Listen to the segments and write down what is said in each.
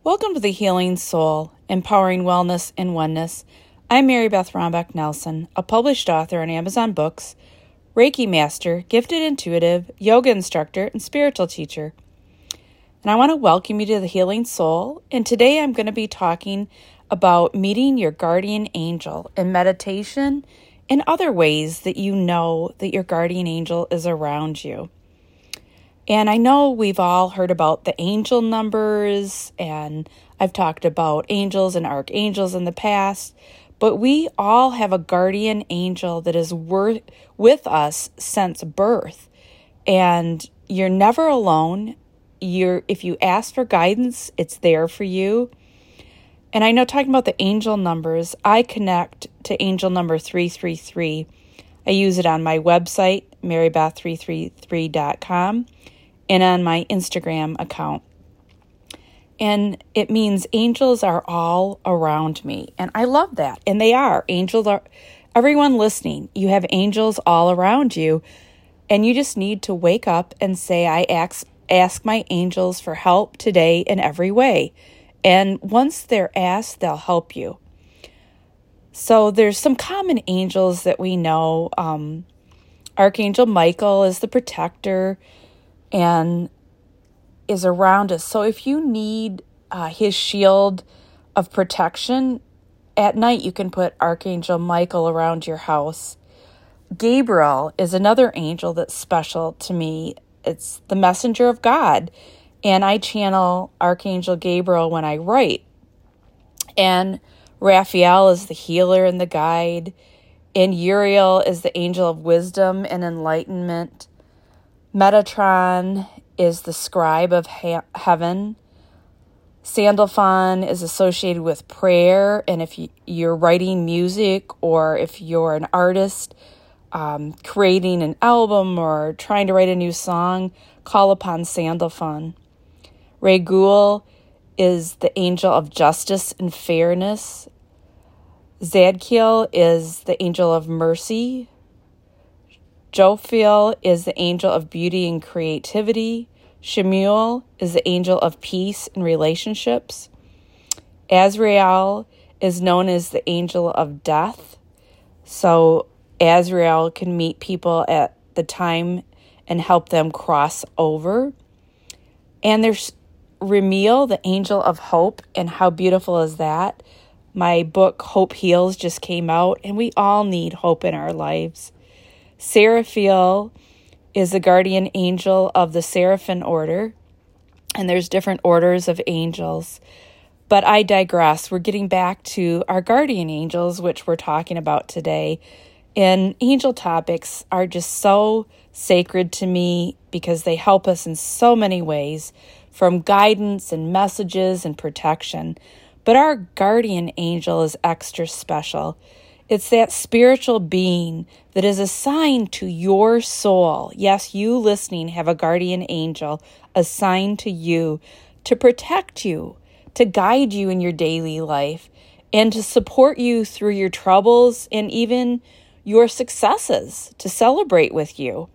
Welcome to the Healing Soul, Empowering Wellness and Oneness. I'm Mary Beth Rombeck Nelson, a published author on Amazon Books, Reiki master, gifted intuitive, yoga instructor, and spiritual teacher. And I want to welcome you to the Healing Soul. And today I'm going to be talking about meeting your guardian angel in meditation and other ways that you know that your guardian angel is around you. And I know we've all heard about the angel numbers, and I've talked about angels and archangels in the past, but we all have a guardian angel that is with us since birth. And you're never alone. If you ask for guidance, it's there for you. And I know, talking about the angel numbers, I connect to angel number 333. I use it on my website, marybeth333.com, and on my Instagram account. And it means angels are all around me. And I love that. And they are. Angels are, everyone listening, you have angels all around you. And you just need to wake up and say, I ask my angels for help today in every way. And once they're asked, they'll help you. So there's some common angels that we know. Archangel Michael is the protector and is around us. So if you need his shield of protection, at night you can put Archangel Michael around your house. Gabriel is another angel that's special to me. It's the messenger of God. And I channel Archangel Gabriel when I write. And Raphael is the healer and the guide. And Uriel is the angel of wisdom and enlightenment. Metatron is the scribe of heaven. Sandalphon is associated with prayer. And if you're writing music, or if you're an artist creating an album or trying to write a new song, call upon Sandalphon. Raguel is the angel of justice and fairness. Zadkiel is the angel of mercy. Jophiel is the angel of beauty and creativity. Shemuel is the angel of peace and relationships. Azrael is known as the angel of death. So Azrael can meet people at the time and help them cross over. And there's Remiel, the angel of hope, and how beautiful is that? My book, Hope Heals, just came out, and we all need hope in our lives. Seraphiel is the guardian angel of the Seraphim order, and there's different orders of angels. But I digress. We're getting back to our guardian angels, which we're talking about today. And angel topics are just so sacred to me because they help us in so many ways, from guidance and messages and protection. But our guardian angel is extra special. It's that spiritual being that is assigned to your soul. Yes, you listening have a guardian angel assigned to you to protect you, to guide you in your daily life, and to support you through your troubles and even your successes, to celebrate with you.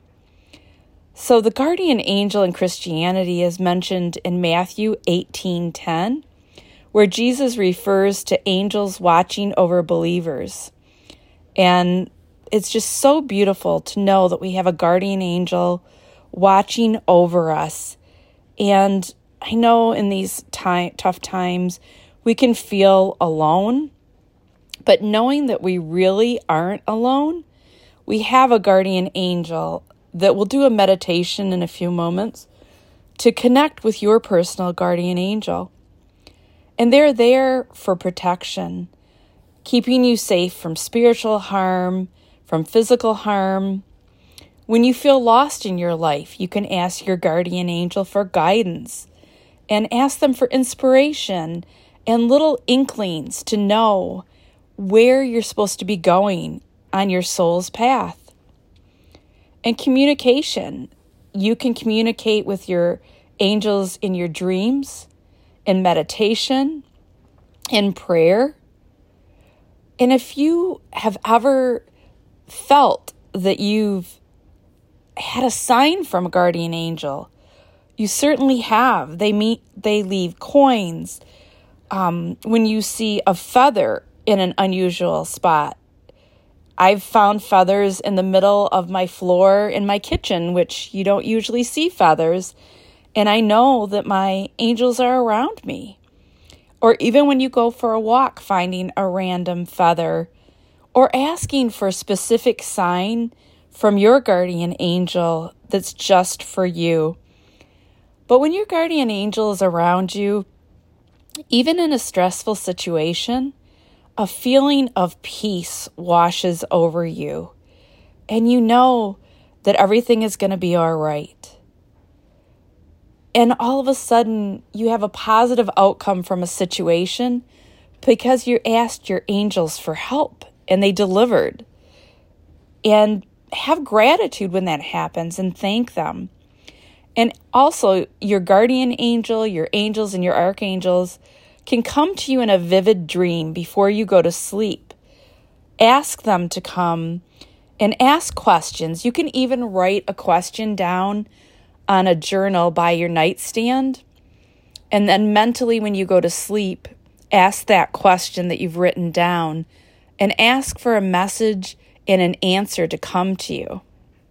So the guardian angel in Christianity is mentioned in Matthew 18:10, where Jesus refers to angels watching over believers. And it's just so beautiful to know that we have a guardian angel watching over us. And I know in these tough times, we can feel alone. But knowing that we really aren't alone, we have a guardian angel that will do a meditation in a few moments to connect with your personal guardian angel. And they're there for protection, keeping you safe from spiritual harm, from physical harm. When you feel lost in your life, you can ask your guardian angel for guidance and ask them for inspiration and little inklings to know where you're supposed to be going on your soul's path. And communication. You can communicate with your angels in your dreams, in meditation, in prayer. And if you have ever felt that you've had a sign from a guardian angel, you certainly have. They leave coins, when you see a feather in an unusual spot. I've found feathers in the middle of my floor in my kitchen, which you don't usually see feathers, and I know that my angels are around me. Or even when you go for a walk, finding a random feather, or asking for a specific sign from your guardian angel that's just for you. But when your guardian angel is around you, even in a stressful situation, a feeling of peace washes over you, and you know that everything is going to be all right. And all of a sudden, you have a positive outcome from a situation because you asked your angels for help, and they delivered. And have gratitude when that happens and thank them. And also, your guardian angel, your angels, and your archangels can come to you in a vivid dream before you go to sleep. Ask them to come and ask questions. You can even write a question down on a journal by your nightstand. And then mentally, when you go to sleep, ask that question that you've written down and ask for a message and an answer to come to you.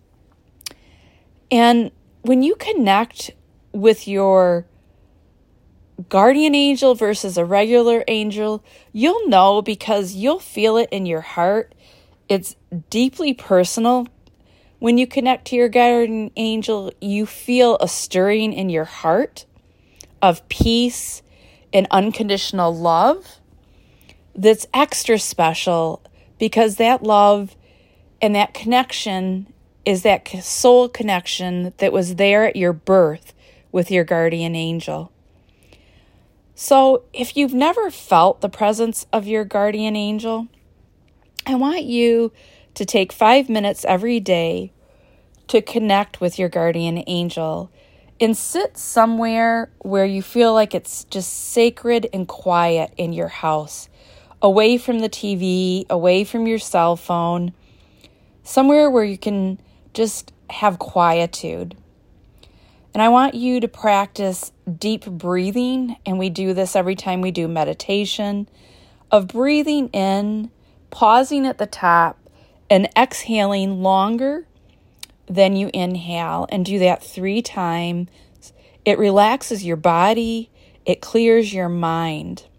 And when you connect with your guardian angel versus a regular angel, you'll know because you'll feel it in your heart. It's deeply personal. When you connect to your guardian angel, you feel a stirring in your heart of peace and unconditional love that's extra special because that love and that connection is that soul connection that was there at your birth with your guardian angel. So if you've never felt the presence of your guardian angel, I want you to take 5 minutes every day to connect with your guardian angel and sit somewhere where you feel like it's just sacred and quiet in your house, away from the TV, away from your cell phone, somewhere where you can just have quietude. And I want you to practice deep breathing, and we do this every time we do meditation, of breathing in, pausing at the top, and exhaling longer than you inhale, and do that 3 times. It relaxes your body, it clears your mind.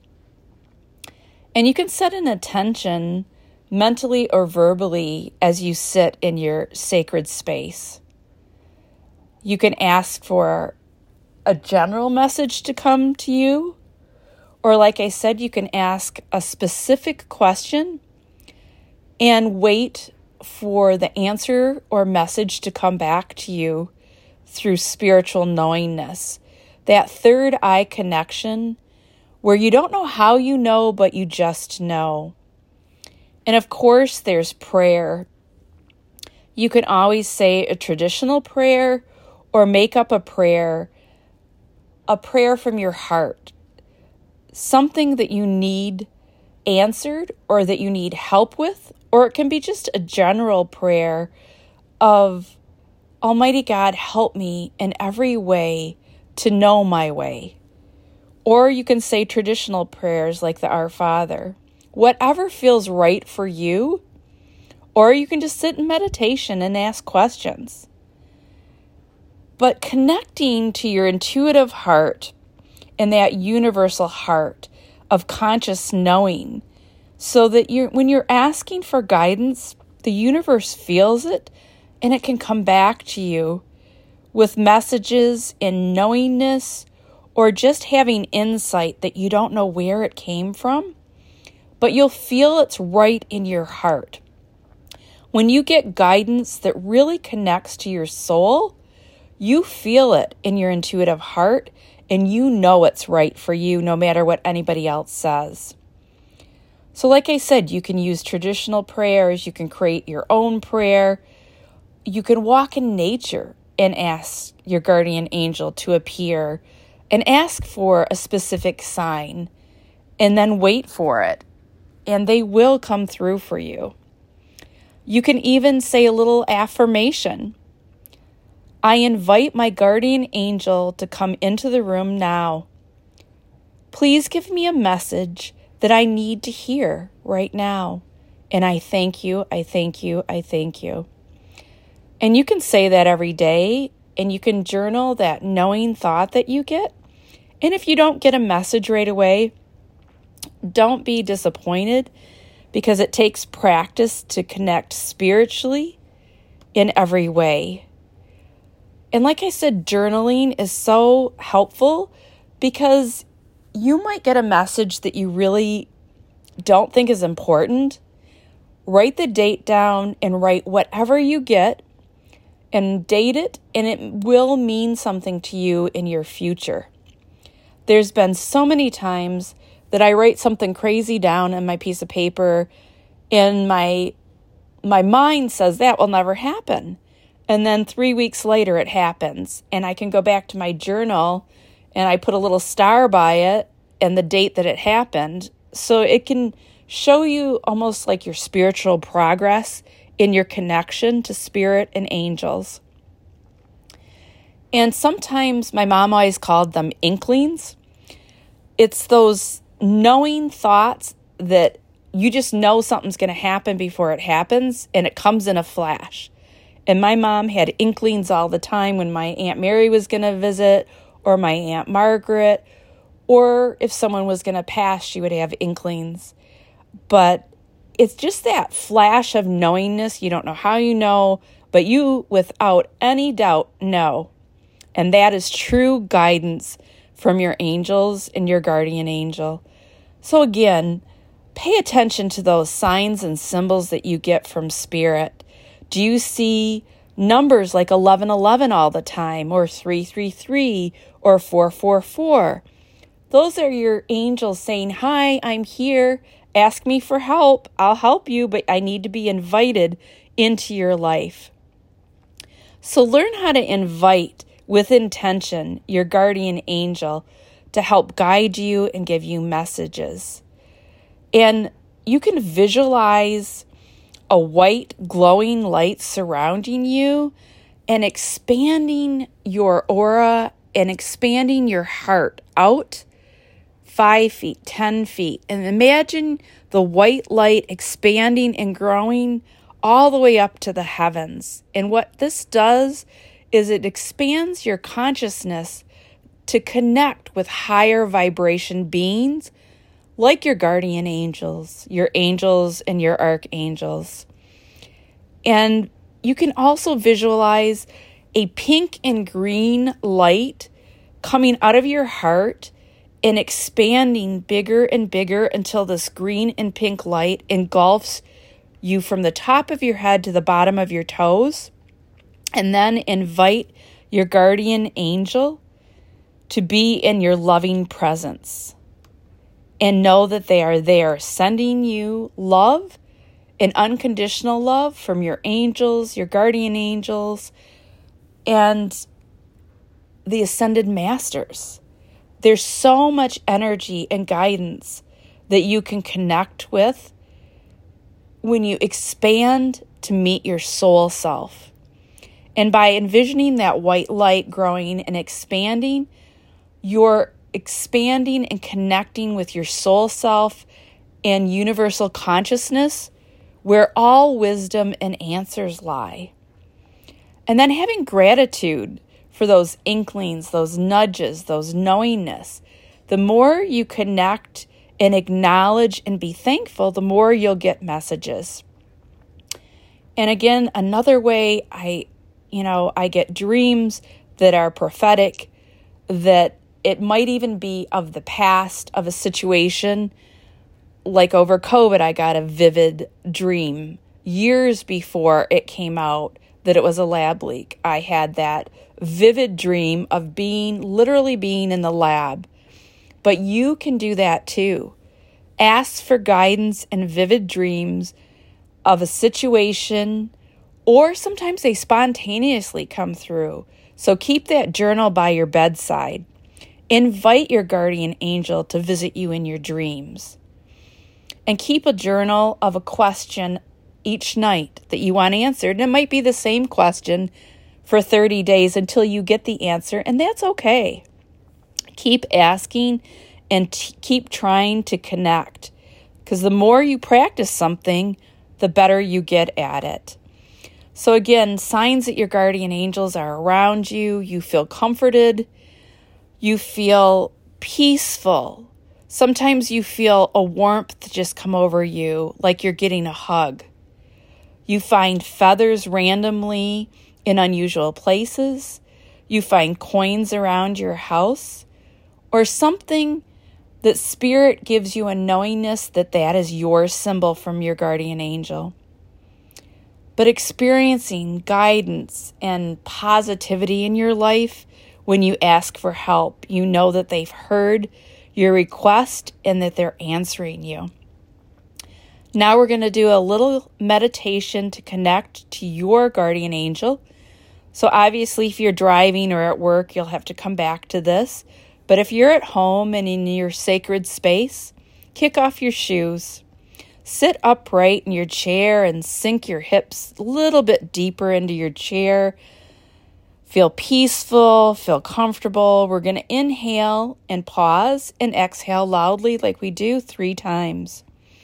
And you can set an intention mentally or verbally as you sit in your sacred space. You can ask for a general message to come to you, or like I said, you can ask a specific question and wait for the answer or message to come back to you through spiritual knowingness. That third eye connection where you don't know how you know, but you just know. And of course, there's prayer. You can always say a traditional prayer or make up a prayer from your heart, something that you need answered or that you need help with, or it can be just a general prayer of, Almighty God, help me in every way to know my way. Or you can say traditional prayers like the Our Father, whatever feels right for you, or you can just sit in meditation and ask questions. But connecting to your intuitive heart and that universal heart of conscious knowing so that when you're asking for guidance, the universe feels it and it can come back to you with messages and knowingness or just having insight that you don't know where it came from, but you'll feel it's right in your heart. When you get guidance that really connects to your soul, you feel it in your intuitive heart, and you know it's right for you no matter what anybody else says. So like I said, you can use traditional prayers, you can create your own prayer, you can walk in nature and ask your guardian angel to appear and ask for a specific sign and then wait for it, and they will come through for you. You can even say a little affirmation. I invite my guardian angel to come into the room now. Please give me a message that I need to hear right now. And I thank you, I thank you, I thank you. And you can say that every day, and you can journal that knowing thought that you get. And if you don't get a message right away, don't be disappointed, because it takes practice to connect spiritually in every way. And like I said, journaling is so helpful because you might get a message that you really don't think is important. Write the date down and write whatever you get and date it, and it will mean something to you in your future. There's been so many times that I write something crazy down on my piece of paper, and my mind says that will never happen. And then 3 weeks later it happens, and I can go back to my journal and I put a little star by it and the date that it happened. So it can show you almost like your spiritual progress in your connection to spirit and angels. And sometimes my mom always called them inklings. It's those knowing thoughts that you just know something's going to happen before it happens, and it comes in a flash. And my mom had inklings all the time when my Aunt Mary was going to visit, or my Aunt Margaret, or if someone was going to pass, she would have inklings. But it's just that flash of knowingness. You don't know how you know, but you, without any doubt, know. And that is true guidance from your angels and your guardian angel. So again, pay attention to those signs and symbols that you get from spirit. Do you see numbers like 1111 all the time, or 333, or 444? Those are your angels saying, hi, I'm here. Ask me for help. I'll help you, but I need to be invited into your life. So learn how to invite with intention your guardian angel to help guide you and give you messages. And you can visualize a white glowing light surrounding you and expanding your aura and expanding your heart out 5 feet, 10 feet. And imagine the white light expanding and growing all the way up to the heavens. And what this does is it expands your consciousness to connect with higher vibration beings like your guardian angels and your archangels. And you can also visualize a pink and green light coming out of your heart and expanding bigger and bigger until this green and pink light engulfs you from the top of your head to the bottom of your toes. And then invite your guardian angel to be in your loving presence. And know that they are there sending you love and unconditional love from your angels, your guardian angels, and the ascended masters. There's so much energy and guidance that you can connect with when you expand to meet your soul self. And by envisioning that white light growing and expanding, you're expanding and connecting with your soul self and universal consciousness, where all wisdom and answers lie. And then having gratitude for those inklings, those nudges, those knowingness. The more you connect and acknowledge and be thankful, the more you'll get messages. And again, another way I get dreams that are prophetic, that it might even be of the past, of a situation. Like over COVID, I got a vivid dream years before it came out that it was a lab leak. I had that vivid dream of literally being in the lab. But you can do that too. Ask for guidance and vivid dreams of a situation, or sometimes they spontaneously come through. So keep that journal by your bedside. Invite your guardian angel to visit you in your dreams. And keep a journal of a question each night that you want answered. And it might be the same question for 30 days until you get the answer, and that's okay. Keep asking and keep trying to connect. Because the more you practice something, the better you get at it. So again, signs that your guardian angels are around you. You feel comforted. You feel peaceful. Sometimes you feel a warmth just come over you, like you're getting a hug. You find feathers randomly in unusual places. You find coins around your house, or something that Spirit gives you a knowingness that that is your symbol from your guardian angel. But experiencing guidance and positivity in your life when you ask for help, you know that they've heard your request and that they're answering you. Now we're going to do a little meditation to connect to your guardian angel. So obviously, if you're driving or at work, you'll have to come back to this. But if you're at home and in your sacred space, kick off your shoes. Sit upright in your chair and sink your hips a little bit deeper into your chair. Feel peaceful, feel comfortable. We're going to inhale and pause and exhale loudly like we do 3 times.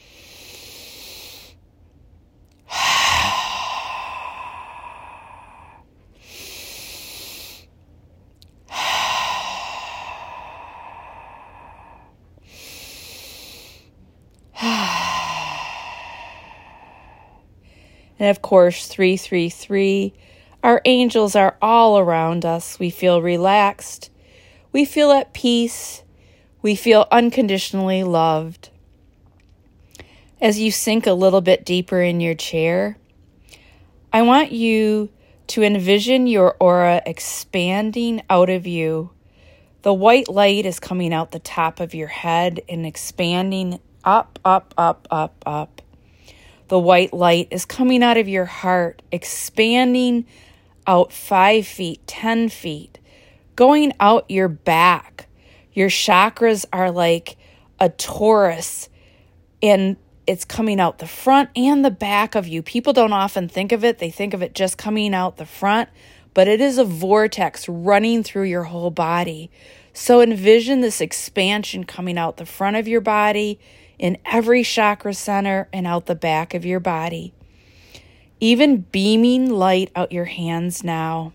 And of course, 333, our angels are all around us. We feel relaxed. We feel at peace. We feel unconditionally loved. As you sink a little bit deeper in your chair, I want you to envision your aura expanding out of you. The white light is coming out the top of your head and expanding up, up, up, up, up. The white light is coming out of your heart, expanding out 5 feet, 10 feet, going out your back. Your chakras are like a torus, and it's coming out the front and the back of you. People don't often think of it. They think of it just coming out the front, but it is a vortex running through your whole body. So envision this expansion coming out the front of your body, in every chakra center, and out the back of your body. Even beaming light out your hands now.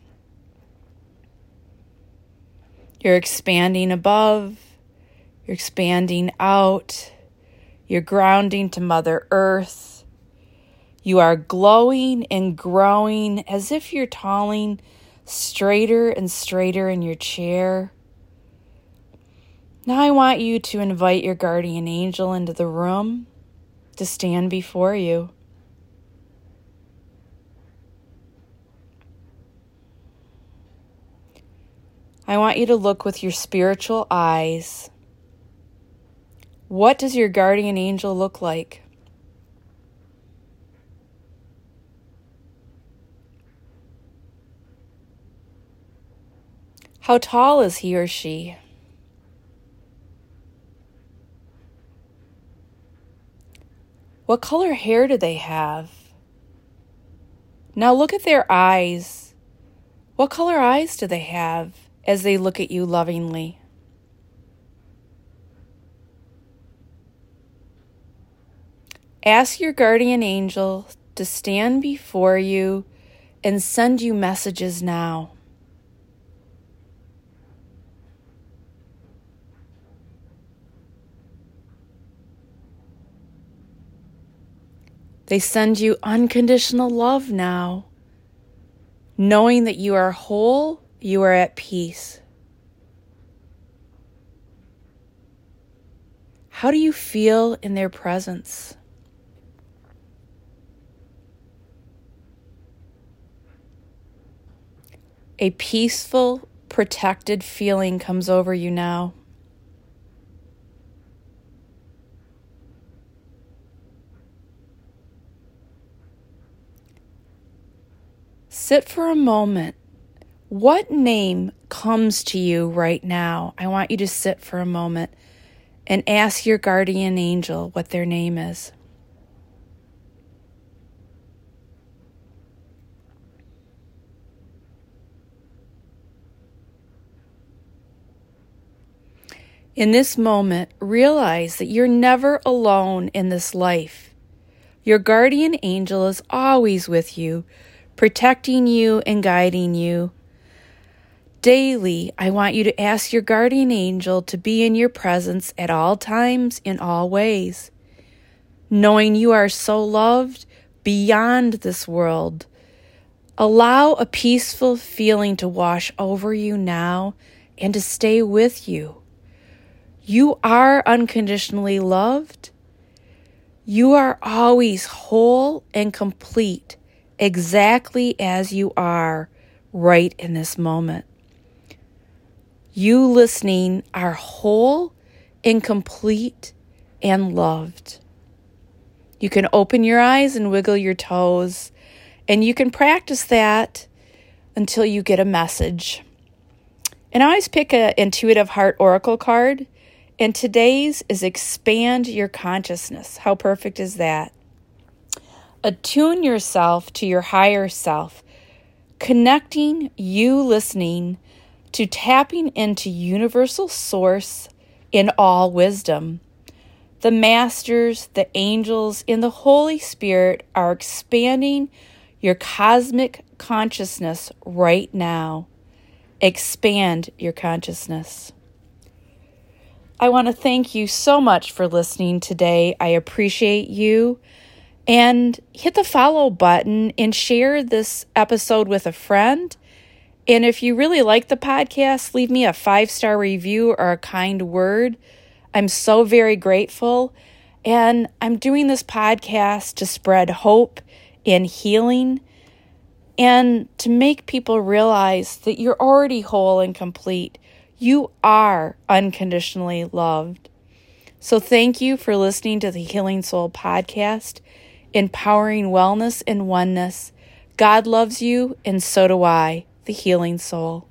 You're expanding above. You're expanding out. You're grounding to Mother Earth. You are glowing and growing as if you're talling straighter and straighter in your chair. Now I want you to invite your guardian angel into the room to stand before you. I want you to look with your spiritual eyes. What does your guardian angel look like? How tall is he or she? What color hair do they have? Now look at their eyes. What color eyes do they have as they look at you lovingly? Ask your guardian angel to stand before you and send you messages now. They send you unconditional love now, knowing that you are whole, you are at peace. How do you feel in their presence? A peaceful, protected feeling comes over you now. Sit for a moment. What name comes to you right now? I want you to sit for a moment and ask your guardian angel what their name is. In this moment, realize that you're never alone in this life. Your guardian angel is always with you, protecting you and guiding you. Daily, I want you to ask your guardian angel to be in your presence at all times, in all ways. Knowing you are so loved beyond this world, allow a peaceful feeling to wash over you now and to stay with you. You are unconditionally loved. You are always whole and complete, exactly as you are right in this moment. You listening are whole and complete and loved. You can open your eyes and wiggle your toes, and you can practice that until you get a message. And I always pick an Intuitive Heart Oracle card, and today's is Expand Your Consciousness. How perfect is that? Attune yourself to your higher self, connecting you listening to tapping into universal source in all wisdom. The masters, the angels, and the Holy Spirit are expanding your cosmic consciousness right now. Expand your consciousness. I want to thank you so much for listening today. I appreciate you. And hit the follow button and share this episode with a friend. And if you really like the podcast, leave me a 5-star review or a kind word. I'm so very grateful. And I'm doing this podcast to spread hope and healing and to make people realize that you're already whole and complete. You are unconditionally loved. So thank you for listening to the Healing Soul podcast, empowering wellness and oneness. God loves you, and so do I, the Healing Soul.